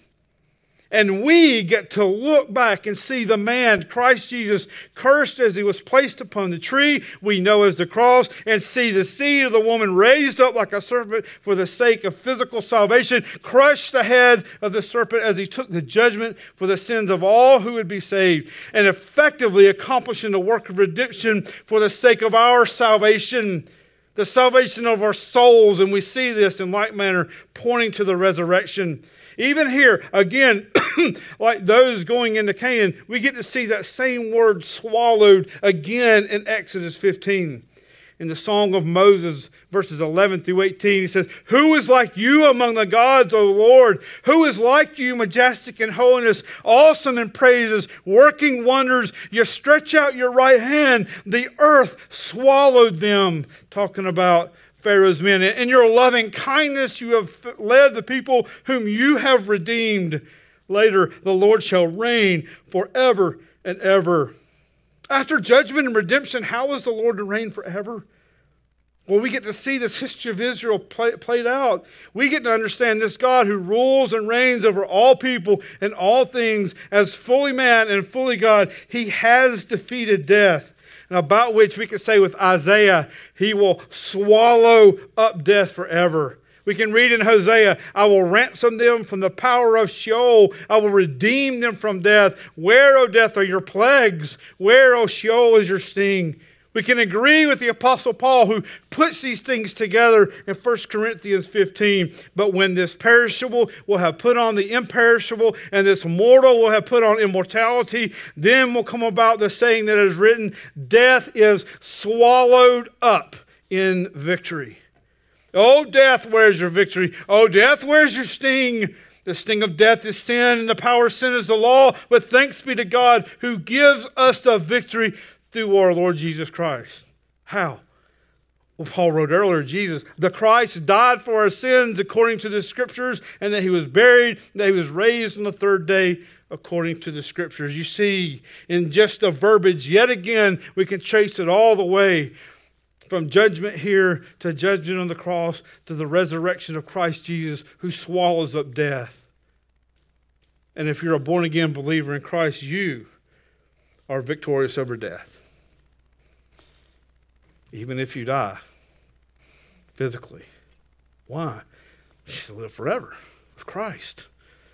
And we get to look back and see the man, Christ Jesus, cursed as He was placed upon the tree, we know as the cross, and see the seed of the woman raised up like a serpent for the sake of physical salvation, crush the head of the serpent as He took the judgment for the sins of all who would be saved, and effectively accomplishing the work of redemption for the sake of our salvation, the salvation of our souls. And we see this in like manner pointing to the resurrection. Even here, again, like those going into Canaan, we get to see that same word swallowed again in Exodus 15. In the Song of Moses, verses 11 through 18, he says, "Who is like you among the gods, O Lord? Who is like you, majestic in holiness, awesome in praises, working wonders? You stretch out your right hand, the earth swallowed them." Talking about Pharaoh's men. "In your loving kindness you have led the people whom you have redeemed. Later the Lord shall reign forever and ever." After judgment and redemption, how is the Lord to reign forever? Well, we get to see this history of Israel played out. We get to understand this God who rules and reigns over all people and all things as fully man and fully God. He has defeated death, and about which we can say with Isaiah, He will swallow up death forever. We can read in Hosea, I will ransom them from the power of Sheol. I will redeem them from death. Where, O death, are your plagues? Where, O Sheol, is your sting? We can agree with the Apostle Paul, who puts these things together in 1 Corinthians 15. But when this perishable will have put on the imperishable, and this mortal will have put on immortality, then will come about the saying that is written, death is swallowed up in victory. O death, where's your victory? O death, where's your sting? The sting of death is sin, and the power of sin is the law. But thanks be to God who gives us the victory through our Lord Jesus Christ. How? Well, Paul wrote earlier, the Christ died for our sins according to the Scriptures, and that He was buried, and that He was raised on the third day according to the Scriptures. You see, in just the verbiage, yet again, we can trace it all the way from judgment here to judgment on the cross to the resurrection of Christ Jesus, who swallows up death. And if you're a born-again believer in Christ, you are victorious over death. Even if you die physically. Why? You live forever with Christ.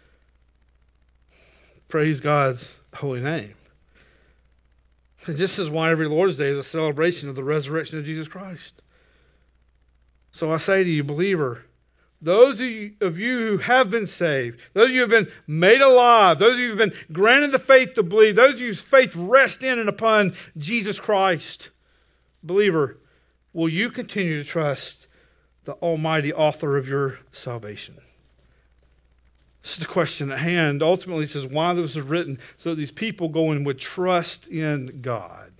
Praise God's holy name. And this is why every Lord's Day is a celebration of the resurrection of Jesus Christ. So I say to you, believer, those of you who have been saved, those of you who have been made alive, those of you who have been granted the faith to believe, those of you whose faith rests in and upon Jesus Christ, believer, will you continue to trust the almighty author of your salvation? This is the question at hand. Ultimately, it says why this was written, so that these people going would trust in God.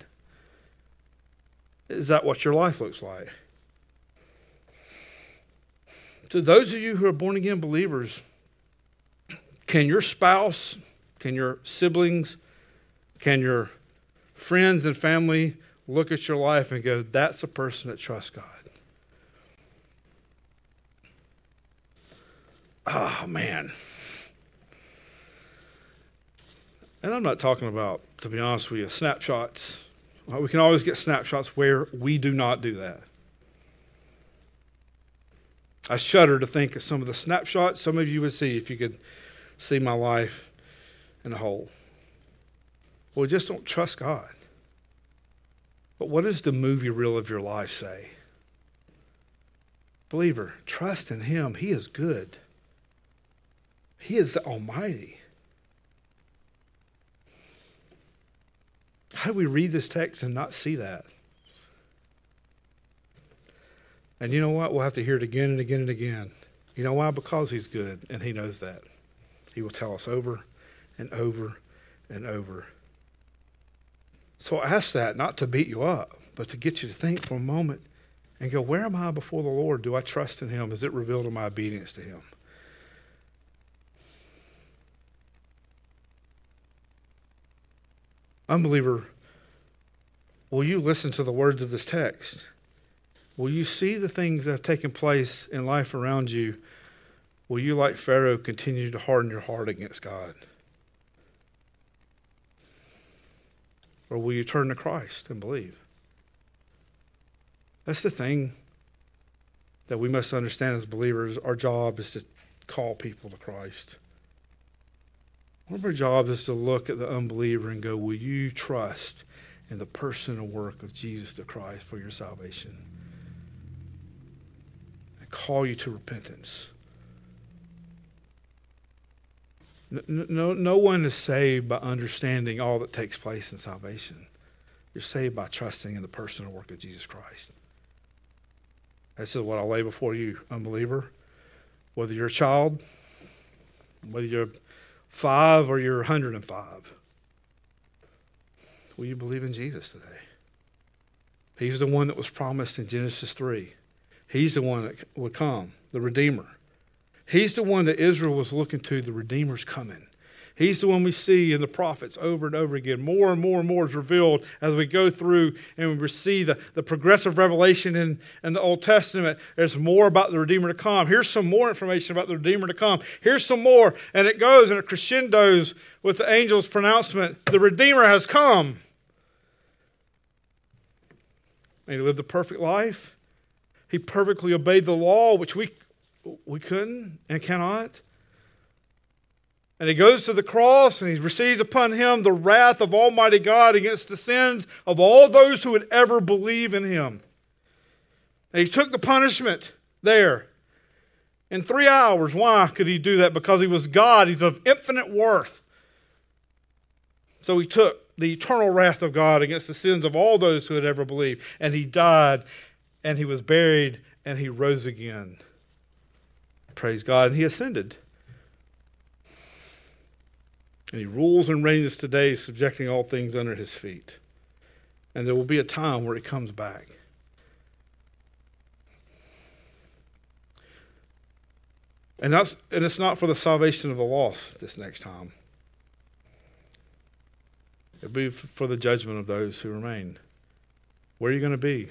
Is that what your life looks like? To those of you who are born-again believers, can your spouse, can your siblings, can your friends and family look at your life and go, that's a person that trusts God? Oh, man. And I'm not talking about, to be honest with you, snapshots. We can always get snapshots where we do not do that. I shudder to think of some of the snapshots some of you would see if you could see my life in a whole. Well, we just don't trust God. But what does the movie reel of your life say? Believer, trust in Him. He is good. He is the Almighty. How do we read this text and not see that? And you know what? We'll have to hear it again and again and again. You know why? Because He's good, and He knows that. He will tell us over and over and over. So I ask that not to beat you up, but to get you to think for a moment and go, where am I before the Lord? Do I trust in Him? Is it revealed in my obedience to Him? Unbeliever, will you listen to the words of this text? Will you see the things that have taken place in life around you? Will you, like Pharaoh, continue to harden your heart against God? Or will you turn to Christ and believe? That's the thing that we must understand as believers. Our job is to call people to Christ. One of our jobs is to look at the unbeliever and go, will you trust in the person and work of Jesus the Christ for your salvation? And call you to repentance. No one is saved by understanding all that takes place in salvation. You're saved by trusting in the person and work of Jesus Christ. This is what I lay before you, unbeliever. Whether you're a child, whether you're 5 or you're 105, will you believe in Jesus today? He's the one that was promised in Genesis 3. He's the one that would come, the Redeemer. He's the one that Israel was looking to. The Redeemer's coming. He's the one we see in the prophets over and over again. More and more and more is revealed as we go through and we see the progressive revelation in the Old Testament. There's more about the Redeemer to come. Here's some more information about the Redeemer to come. Here's some more. And it goes and it crescendos with the angel's pronouncement. The Redeemer has come. And He lived a perfect life. He perfectly obeyed the law, which we we couldn't and cannot. And he goes to the cross and he receives upon him the wrath of Almighty God against the sins of all those who would ever believe in him. And he took the punishment there in 3 hours. Why could he do that? Because he was God. He's of infinite worth. So he took the eternal wrath of God against the sins of all those who had ever believed. And he died, and he was buried, and he rose again. Praise God. And he ascended. And he rules and reigns today, subjecting all things under his feet. And there will be a time where he comes back. And it's not for the salvation of the lost this next time. It'll be for the judgment of those who remain. Where are you going to be?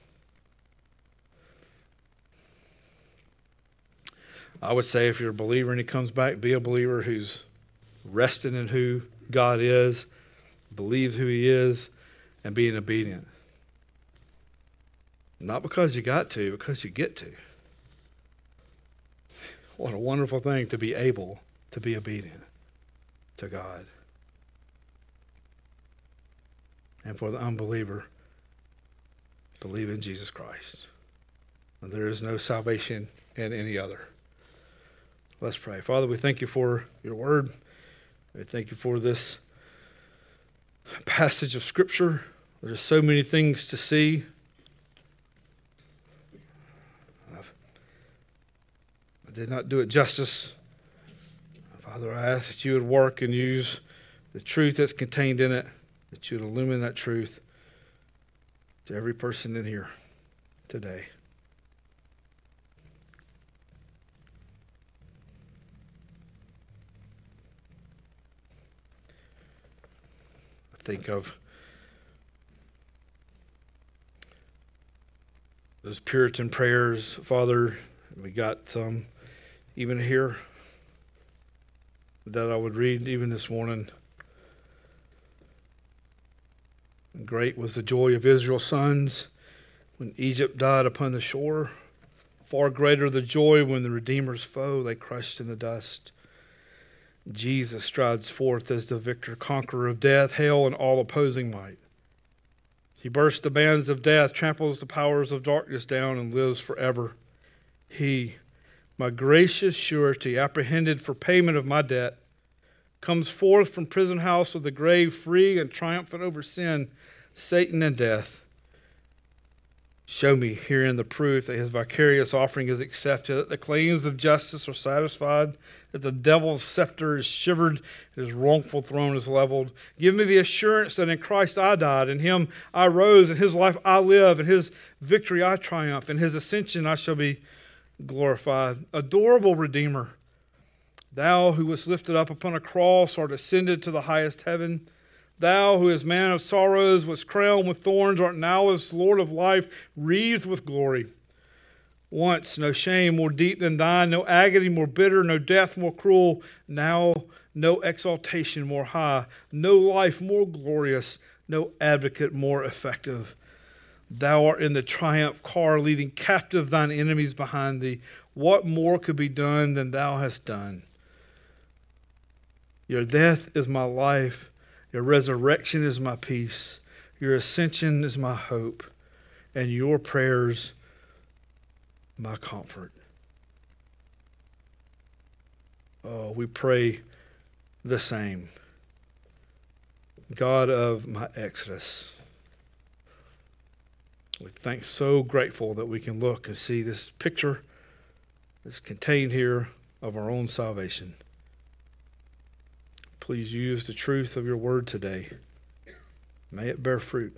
I would say if you're a believer and he comes back, be a believer who's resting in who God is, believes who he is, and being obedient. Not because you got to, because you get to. What a wonderful thing to be able to be obedient to God. And for the unbeliever, believe in Jesus Christ. And there is no salvation in any other. Let's pray. Father, we thank you for your word. We thank you for this passage of Scripture. There's so many things to see. I did not do it justice. Father, I ask that you would work and use the truth that's contained in it, that you would illumine that truth to every person in here today. Think of those Puritan prayers, Father. We got some even here that I would read even this morning. Great was the joy of Israel's sons when Egypt died upon the shore. Far greater the joy when the Redeemer's foe they crushed in the dust. Jesus strides forth as the victor, conqueror of death, hell, and all opposing might. He bursts the bands of death, tramples the powers of darkness down, and lives forever. He, my gracious surety, apprehended for payment of my debt, comes forth from prison house of the grave, free and triumphant over sin, Satan, and death. Show me herein the proof that his vicarious offering is accepted, that the claims of justice are satisfied, that the devil's scepter is shivered, and his wrongful throne is leveled. Give me the assurance that in Christ I died, in him I rose, in his life I live, in his victory I triumph, in his ascension I shall be glorified. Adorable Redeemer, thou who wast lifted up upon a cross art ascended to the highest heaven. Thou, who as man of sorrows, was crowned with thorns, art now as Lord of life, wreathed with glory. Once no shame more deep than thine, no agony more bitter, no death more cruel. Now no exaltation more high, no life more glorious, no advocate more effective. Thou art in the triumph car, leading captive thine enemies behind thee. What more could be done than thou hast done? Your death is my life. Your resurrection is my peace. Your ascension is my hope. And your prayers, my comfort. Oh, we pray the same. God of my Exodus. We're so grateful that we can look and see this picture that's contained here of our own salvation. Please use the truth of your word today. May it bear fruit.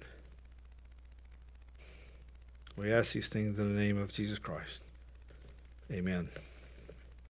We ask these things in the name of Jesus Christ. Amen.